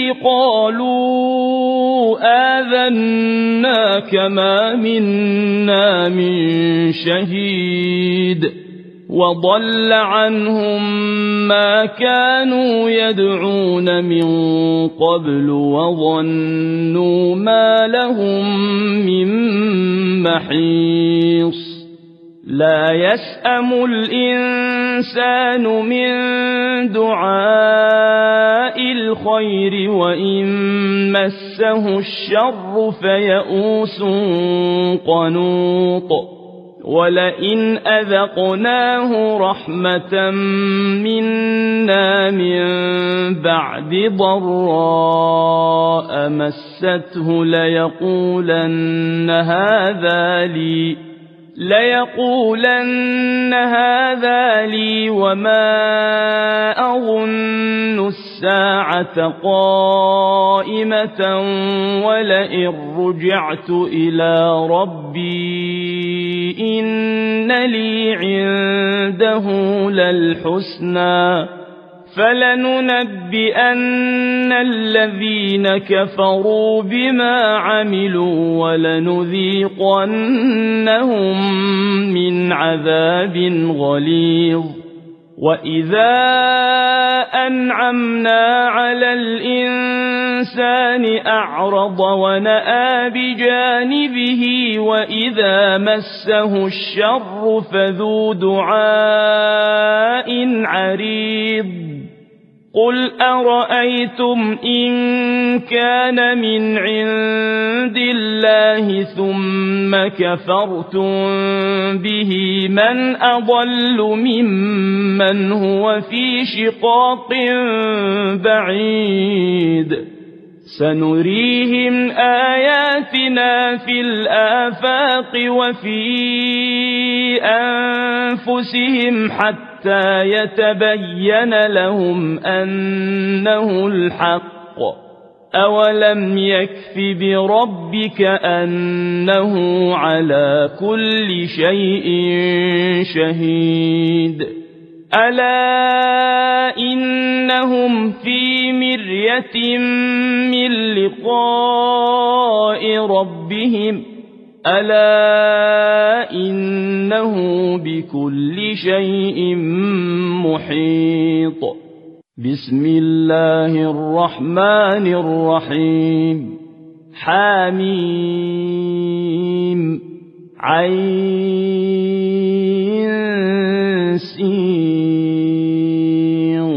قالوا آذناك ما منا من شهيد وضل عنهم ما كانوا يدعون من قبل وظنوا ما لهم من محيص لا يسأم الإنسان من دعاء الخير وإن مسه الشر فيئوس قنوط ولئن أذقناه رحمة منا من بعد ضراء مسته ليقولن هذا لي وما أظن الساعة قائمة ولئن رجعت إلى ربي إن لي عنده للحسنى فلننبئن الذين كفروا بما عملوا ولنذيقنهم من عذاب غليظ وإذا أنعمنا على الإنسان أعرض ونأى بجانبه وإذا مسه الشر فذو دعاء عريض قل أرأيتم إن كان من عند الله ثم كفرتم به من أضل ممن هو في شقاق بعيد سنريهم آياتنا في الآفاق وفي أنفسهم حتى يتبين لهم أنه الحق أولم يكف بربك أنه على كل شيء شهيد ألا إنهم في مرية من لقاء ربهم ألا إنه بكل شيء محيط بسم الله الرحمن الرحيم حميم عين سين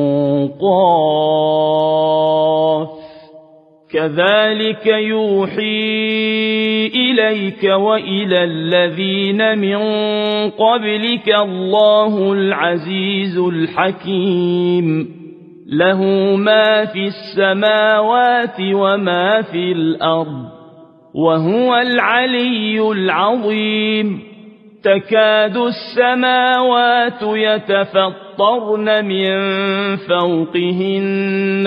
قاف كذلك يوحي إليك وإلى الذين من قبلك الله العزيز الحكيم له ما في السماوات وما في الأرض وهو العلي العظيم تكاد السماوات يتفطرن من فوقهن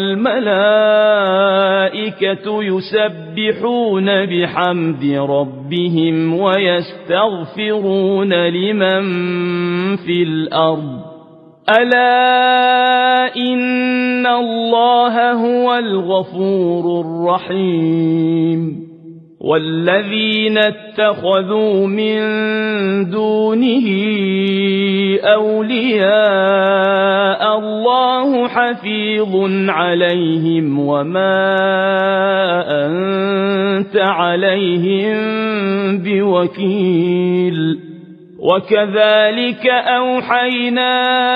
والملائكة يسبحون بحمد ربهم ويستغفرون لمن في الأرض ألا إن الله هو الغفور الرحيم والذين اتخذوا من دونه أولياء الله حفيظ عليهم وما أنت عليهم بوكيل وكذلك أوحينا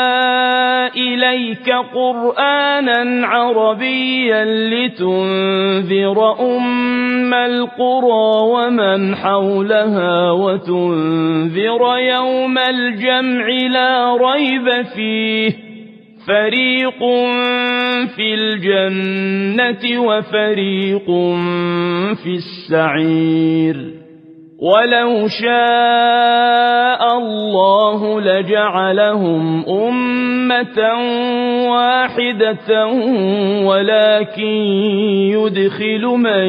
إليك قرآنا عربيا لتنذر أم القرى ومن حولها وتنذر يوم الجمع لا ريب فيه فريق في الجنة وفريق في السعير ولو شاء الله لجعلهم أمة واحدة ولكن يدخل من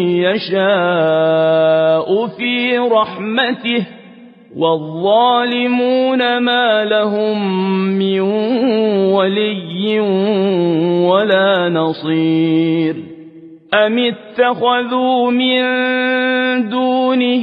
يشاء في رحمته والظالمون ما لهم من ولي ولا ولا نصير أم اتخذوا من دونه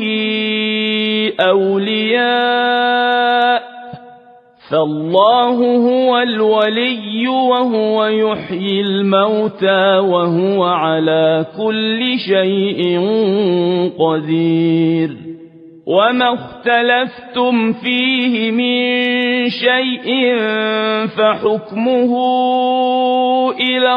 أولياء فالله هو الولي وهو يحيي الموتى وهو على كل شيء قدير وما اختلفتم فيه من شيء فحكمه إلى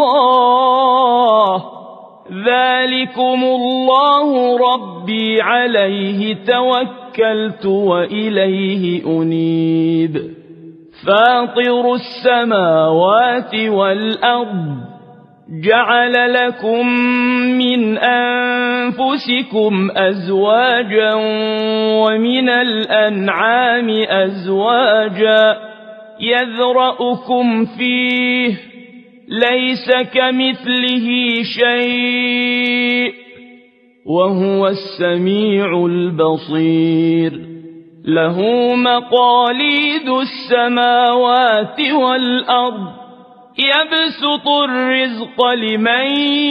الله ذلكم الله ربي عليه توكلت وإليه أنيب فاطر السماوات والأرض جعل لكم من أنفسكم أزواجا ومن الأنعام أزواجا يذرأكم فيه ليس كمثله شيء وهو السميع البصير له مقاليد السماوات والأرض يبسط الرزق لمن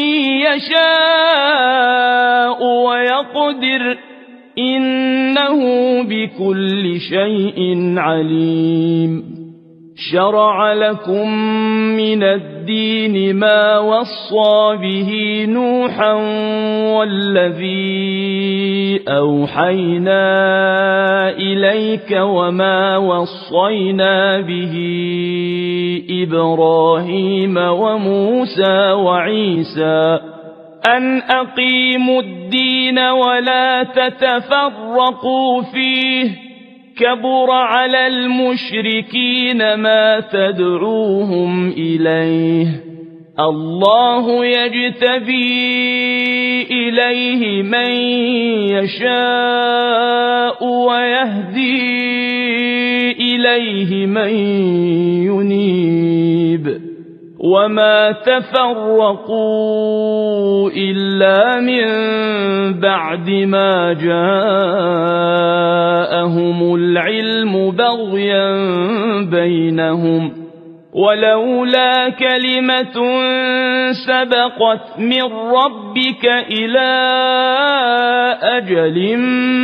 يشاء ويقدر إنه بكل شيء عليم شرع لكم من الدين ما وصى به نوحا والذي أوحينا إليك وما وصينا به إبراهيم وموسى وعيسى أن أقيموا الدين ولا تتفرقوا فيه كبر على المشركين ما تدعوهم إليه الله يجتبي إليه من يشاء ويهدي إليه من ينيب وما تفرقوا إلا من بعد ما جاءهم العلم بغيا بينهم ولولا كلمة سبقت من ربك إلى أجل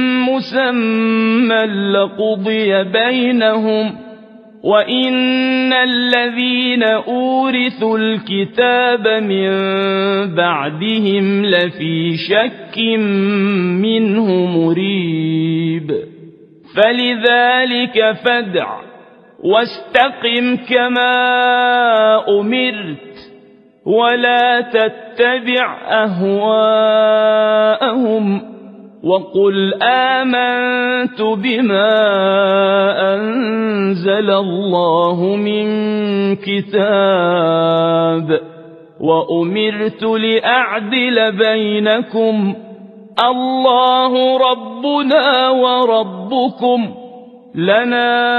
مسمى لقضي بينهم وإن الذين أورثوا الكتاب من بعدهم لفي شك منه مريب فلذلك فادع واستقم كما أمرت ولا تتبع أهواءهم وقل آمنت بما أنزل الله من كتاب وأمرت لأعدل بينكم الله ربنا وربكم لنا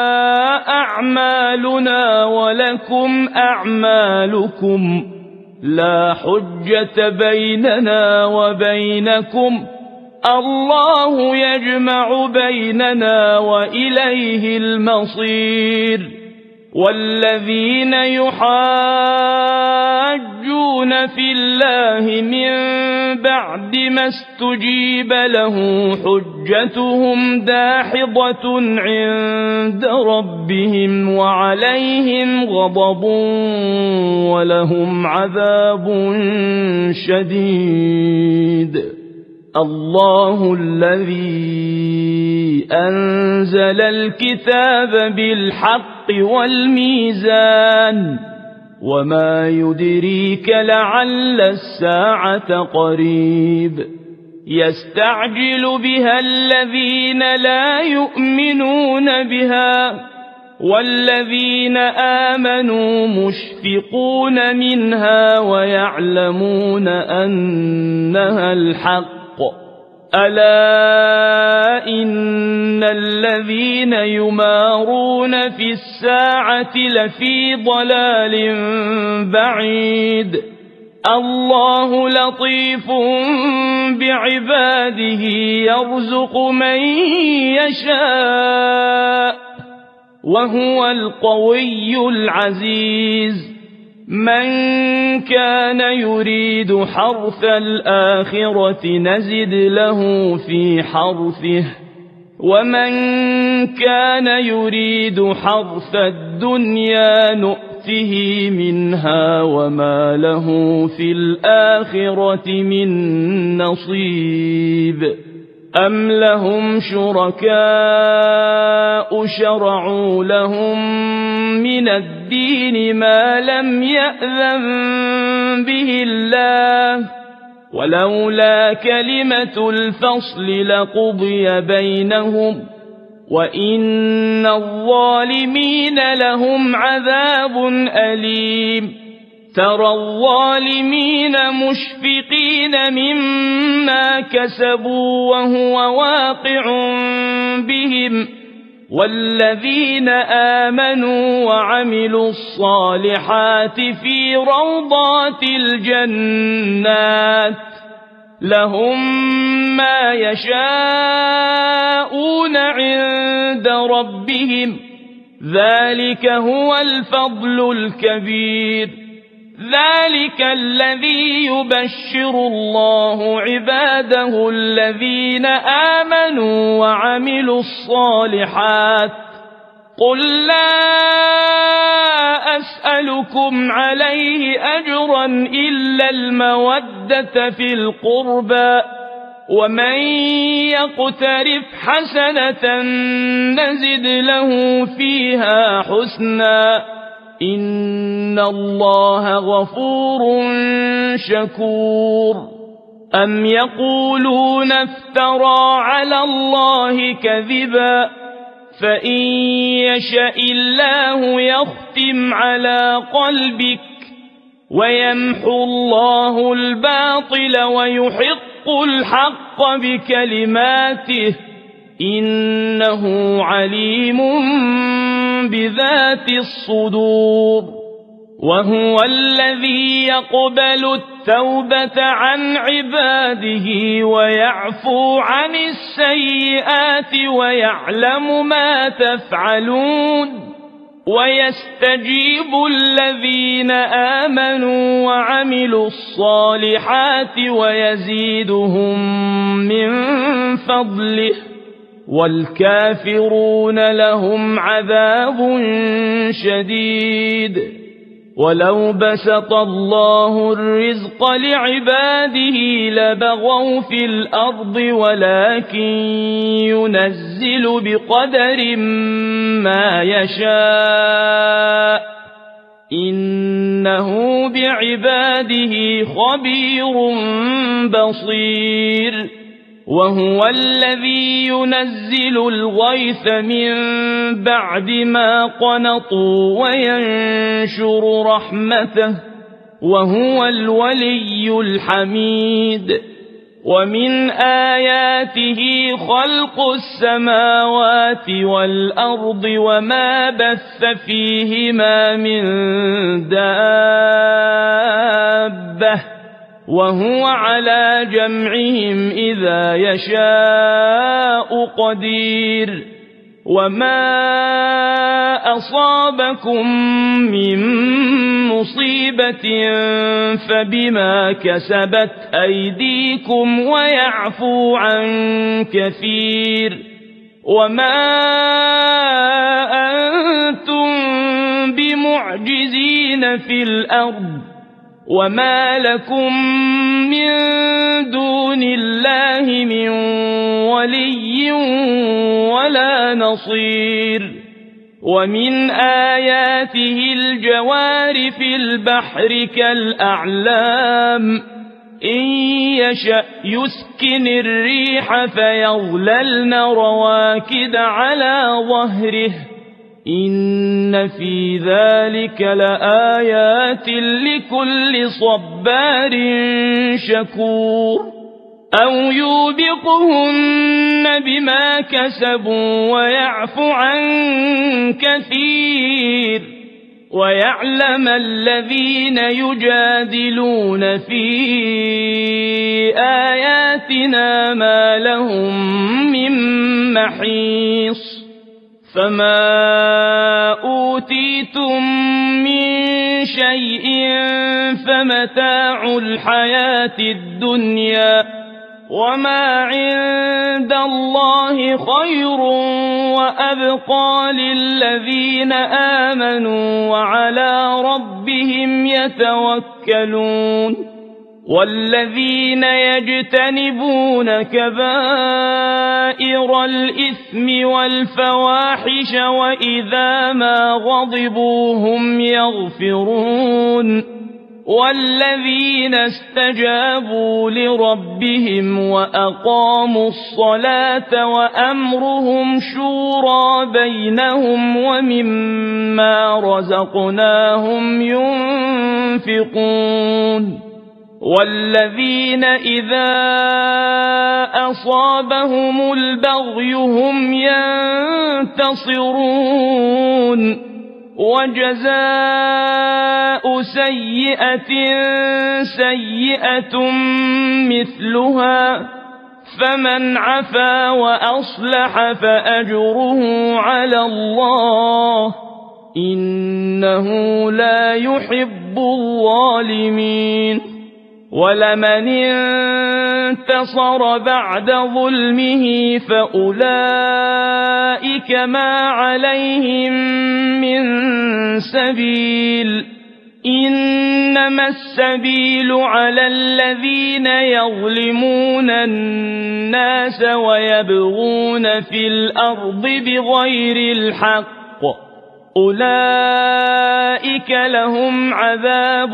أعمالنا ولكم أعمالكم لا حجة بيننا وبينكم الله يجمع بيننا وإليه المصير والذين يحاجون في الله من بعد ما استجيب له حجتهم داحضة عند ربهم وعليهم غضب ولهم عذاب شديد الله الذي أنزل الكتاب بالحق والميزان وما يدريك لعل الساعة قريب يستعجل بها الذين لا يؤمنون بها والذين آمنوا مشفقون منها ويعلمون أنها الحق ألا إن الذين يمارون في الساعة لفي ضلال بعيد الله لطيف بعباده يرزق من يشاء وهو القوي العزيز من كان يريد حرث الآخرة نزد له في حرثه ومن كان يريد حرث الدنيا نؤته منها وما له في الآخرة من نصيب أم لهم شركاء شرعوا لهم من الدين ما لم يأذن به الله ولولا كلمة الفصل لقضي بينهم وإن الظالمين لهم عذاب أليم ترى الظالمين مشفقين مما كسبوا وهو واقع بهم والذين آمنوا وعملوا الصالحات في روضات الجنات لهم ما يشاءون عند ربهم ذلك هو الفضل الكبير ذلك الذي يبشر الله عباده الذين آمنوا وعملوا الصالحات قل لا أسألكم عليه أجرا إلا المودة في القربى ومن يقترف حسنة نزد له فيها حسنا إن الله غفور شكور أم يقولون افترى على الله كذبا فإن يشأ الله يختم على قلبك ويمحو الله الباطل ويحق الحق بكلماته إنه عليم بذات الصدور وهو الذي يقبل التوبة عن عباده ويعفو عن السيئات ويعلم ما تفعلون ويستجيب الذين آمنوا وعملوا الصالحات ويزيدهم من فضله والكافرون لهم عذاب شديد ولو بسط الله الرزق لعباده لبغوا في الأرض ولكن ينزل بقدر ما يشاء إنه بعباده خبير بصير وهو الذي ينزل الغيث من بعد ما قنطوا وينشر رحمته وهو الولي الحميد ومن آياته خلق السماوات والأرض وما بث فيهما من دابة وهو على جمعهم إذا يشاء قدير وما أصابكم من مصيبة فبما كسبت أيديكم ويعفو عن كثير وما أنتم بمعجزين في الأرض وما لكم من دون الله من ولي ولا نصير ومن آياته الجوار في البحر كالأعلام إن يشأ يسكن الريح فيظللن رواكد على ظهره إن في ذلك لآيات لكل صبار شكور أو يوبقهن بما كسبوا ويعفو عن كثير ويعلم الذين يجادلون في آياتنا ما لهم من محيص فما أوتيتم من شيء فمتاع الحياة الدنيا وما عند الله خير وأبقى للذين آمنوا وعلى ربهم يتوكلون والذين يجتنبون كبائر الإثم والفواحش وإذا ما غضبوا هم يغفرون والذين استجابوا لربهم وأقاموا الصلاة وأمرهم شورى بينهم ومما رزقناهم ينفقون والذين إذا أصابهم البغي هم ينتصرون وجزاء سيئة سيئة مثلها فمن عفا وأصلح فأجره على الله إنه لا يحب الظالمين ولمن انتصر بعد ظلمه فأولئك ما عليهم من سبيل إنما السبيل على الذين يظلمون الناس ويبغون في الأرض بغير الحق أولئك لهم عذاب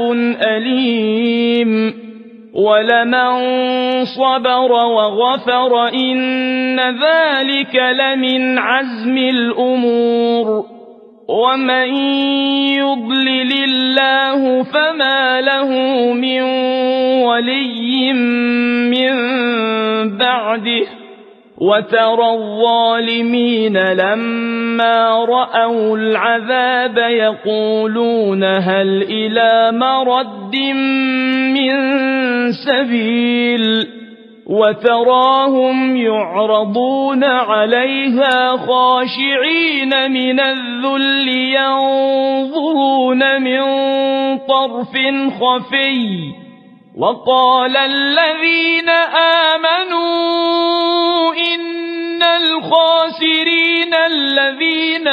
أليم ولمن صبر وغفر إن ذلك لمن عزم الأمور ومن يضلل الله فما له من ولي من بعده وترى الظالمين لما رأوا العذاب يقولون هل إلى مرد من سبيل وتراهم يعرضون عليها خاشعين من الذل ينظرون من طرف خفي وقال الذين آمنوا إن الخاسرين الذين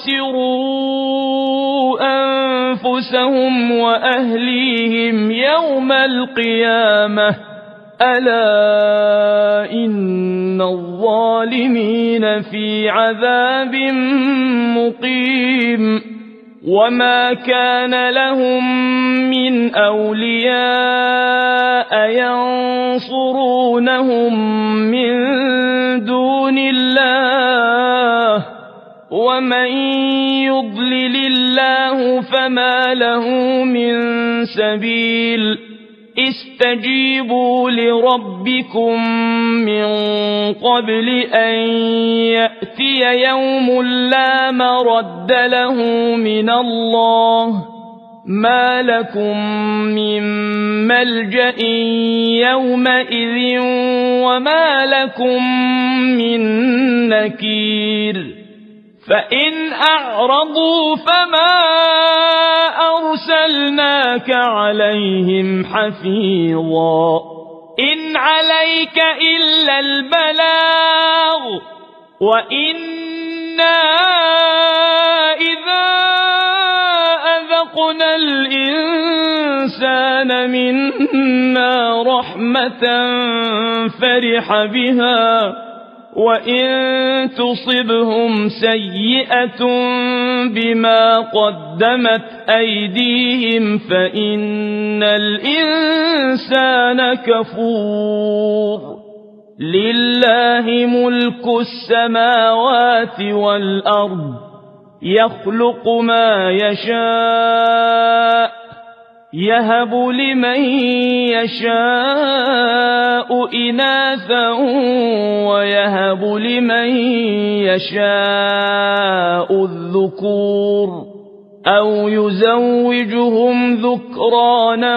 خسروا أنفسهم وأهليهم يوم القيامة ألا إن الظالمين في عذاب مقيم وما كان لهم من أولياء ينصرونهم من دون الله ومن يضلل الله فما له من سبيل استجيبوا لربكم من قبل أن يأتي يوم لا مرد له من الله ما لكم من ملجأ يومئذ وما لكم من نكير فإن أعرضوا فما أرسلناك عليهم حفيظا إن عليك إلا البلاغ وإنا إذا أذقنا الإنسان منا رحمة فرح بها وإن تصبهم سيئة بما قدمت أيديهم فإن الإنسان كفور لله ملك السماوات والأرض يخلق ما يشاء يهب لمن يشاء إناثا ويهب لمن يشاء الذكور أو يزوجهم ذكرانا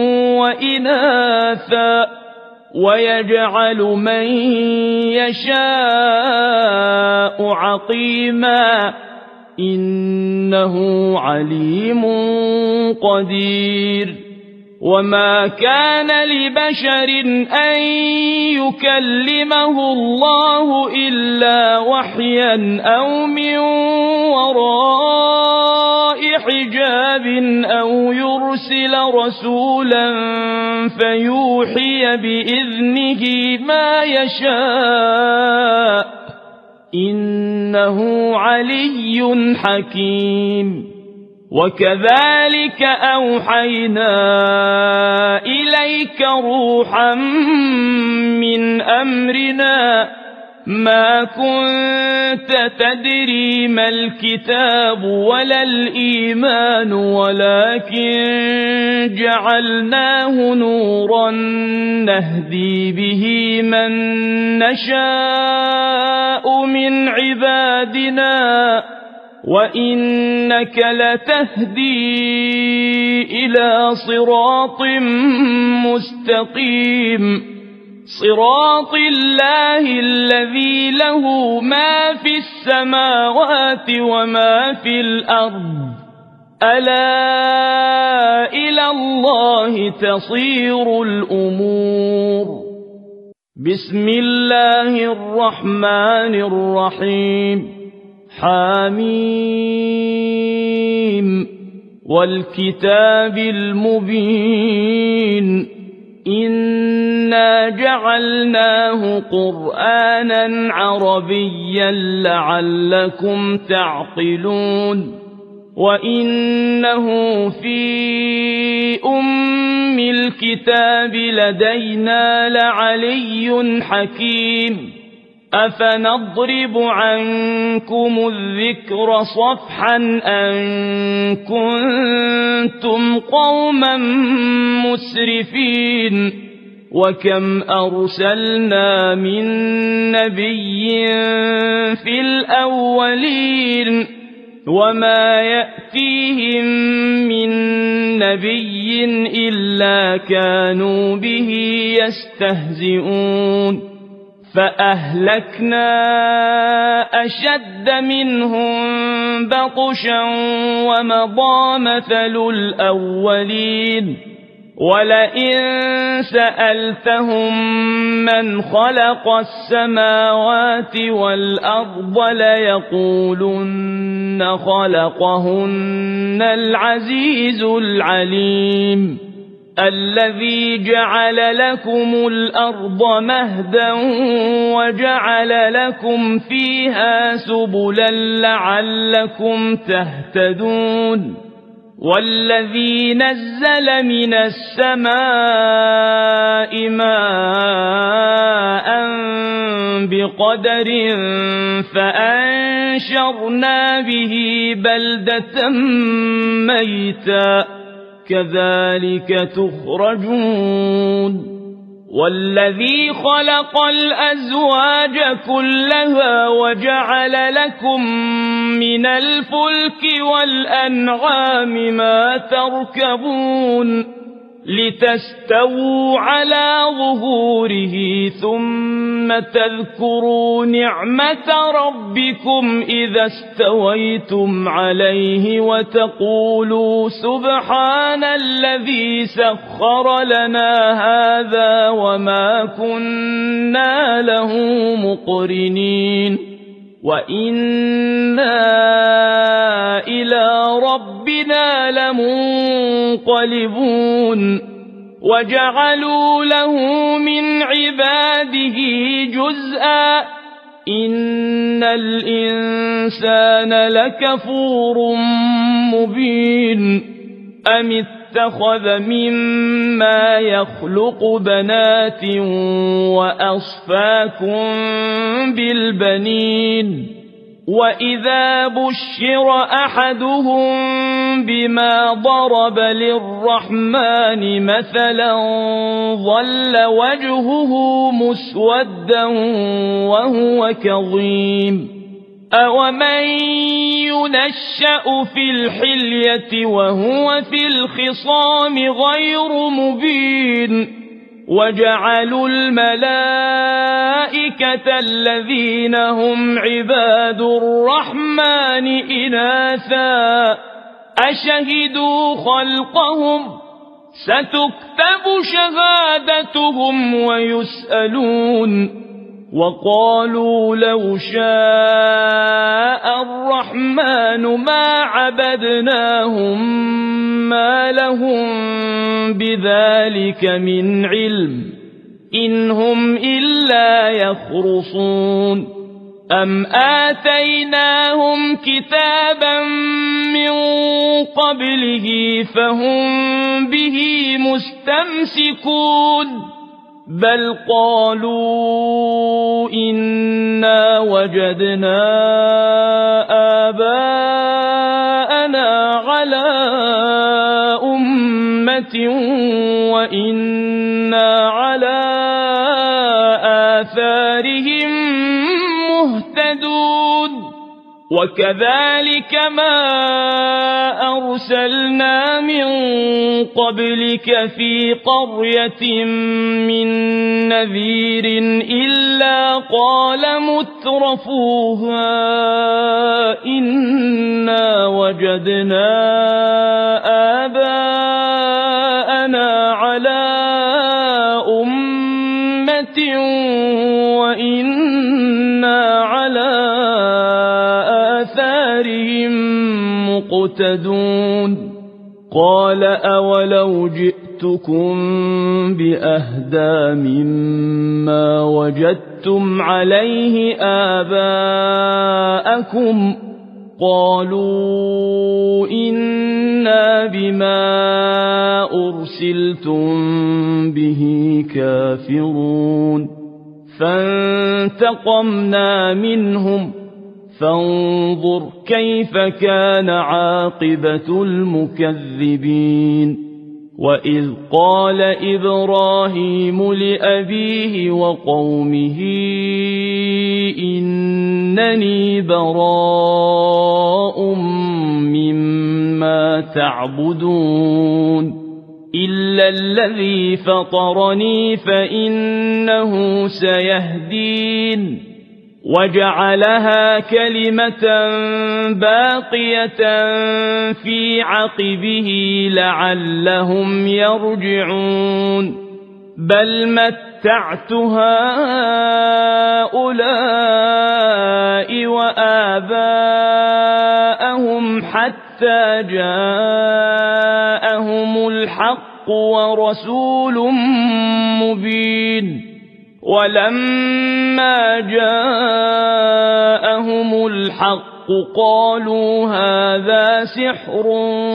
وإناثا ويجعل من يشاء عقيما إنه عليم قدير وما كان لبشر أن يكلمه الله إلا وحيا أو من وراء حجاب أو يرسل رسولا فيوحي بإذنه ما يشاء إنه علي حكيم وكذلك أوحينا إليك روحا من أمرنا ما كنت تدري ما الكتاب ولا الإيمان ولكن جعلناه نورا نهدي به من نشاء من عبادنا وإنك لتهدي إلى صراط مستقيم صراط الله الذي له ما في السماوات وما في الأرض ألا إلى الله تصير الأمور بسم الله الرحمن الرحيم حاميم والكتاب المبين إنا جعلناه قرآنا عربيا لعلكم تعقلون وإنه في أم الكتاب لدينا لعلي حكيم أفنضرب عنكم الذكر صفحا أن كنتم قوما مسرفين وكم أرسلنا من نبي في الأولين وما يأتيهم من نبي إلا كانوا به يستهزئون فأهلكنا أشد منهم بطشا ومضى مثل الأولين ولئن سألتهم من خلق السماوات والأرض ليقولن خلقهن العزيز العليم الذي جعل لكم الأرض مهدا وجعل لكم فيها سبلا لعلكم تهتدون والذي نزل من السماء ماء بقدر فأنشرنا به بلدة ميتا كذلك تخرجون والذي خلق الأزواج كلها وجعل لكم من الفلك والأنعام ما تركبون لتستووا على ظهوره ثم تذكروا نعمة ربكم إذا استويتم عليه وتقولوا سبحان الذي سخر لنا هذا وما كنا له مقرنين وإنا إلى ربنا لمنقلبون وجعلوا له من عباده جزءا إن الإنسان لكفور مبين أم اتخذ مما يخلق بنات وأصفاكم بالبنين وإذا بشر أحدهم بما ضرب للرحمن مثلا ظل وجهه مسودا وهو كظيم أومن ينشأ في الحلية وهو في الخصام غير مبين وجعلوا الملائكة الملائكة الذين هم عباد الرحمن إناثا أشهدوا خلقهم ستكتب شهادتهم ويسألون وقالوا لو شاء الرحمن ما عبدناهم ما لهم بذلك من علم إن هم إلا يخرصون أم آتيناهم كتابا من قبله فهم به مستمسكون بل قالوا إنا وجدنا آباءنا على أمة وإنا على آثارهم مهتدون وكذلك ما أرسلنا من قبلك في قرية من نذير إلا قال مترفوها إنا وجدنا آباءنا على أمة وإنا على آثارهم مقتدون قال أولو جئتكم بأهدى مما وجدتم عليه آباءكم قالوا إنا بما أرسلتم به كافرون فانتقمنا منهم فانظر كيف كان عاقبة المكذبين وإذ قال إبراهيم لأبيه وقومه إنني براء مما تعبدون إلا الذي فطرني فإنه سيهدين وجعلها كلمة باقية في عقبه لعلهم يرجعون بل متعت هؤلاء وآباءهم حتى جاءهم الحق ورسول مبين ولما جاءهم الحق قالوا هذا سحر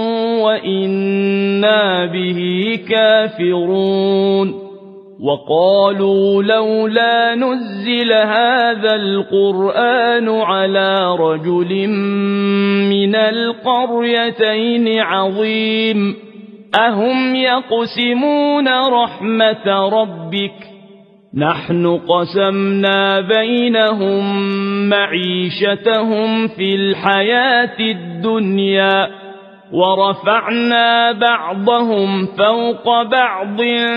وإنا به كافرون وقالوا لولا نزل هذا القرآن على رجل من القريتين عظيم أهم يقسمون رحمة ربك نحن قسمنا بينهم معيشتهم في الحياة الدنيا ورفعنا بعضهم فوق بعض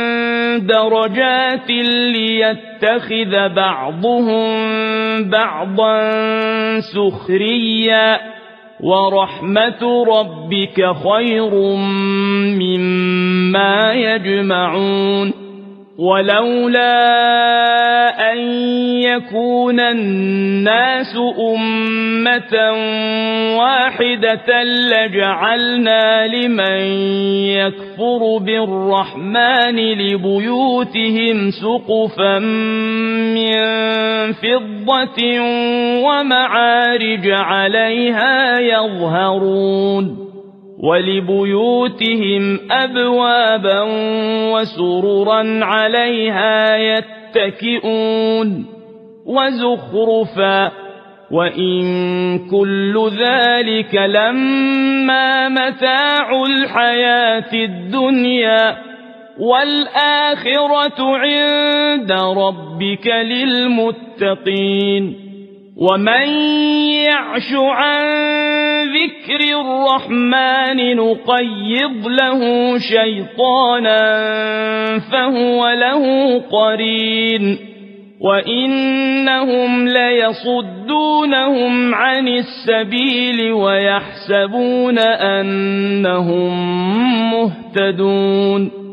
درجات ليتخذ بعضهم بعضا سخريا ورحمة ربك خير مما يجمعون ولولا أن يكون الناس أمة واحدة لجعلنا لمن يكفر بالرحمن لبيوتهم سقفا من فضة ومعارج عليها يظهرون ولبيوتهم أبوابا وسررا عليها يتكئون وزخرفا وإن كل ذلك لما متاع الحياة الدنيا والآخرة عند ربك للمتقين ومن يعش عن ذكر الرحمن نقيض له شيطانا فهو له قرين وإنهم ليصدونهم عن السبيل ويحسبون أنهم مهتدون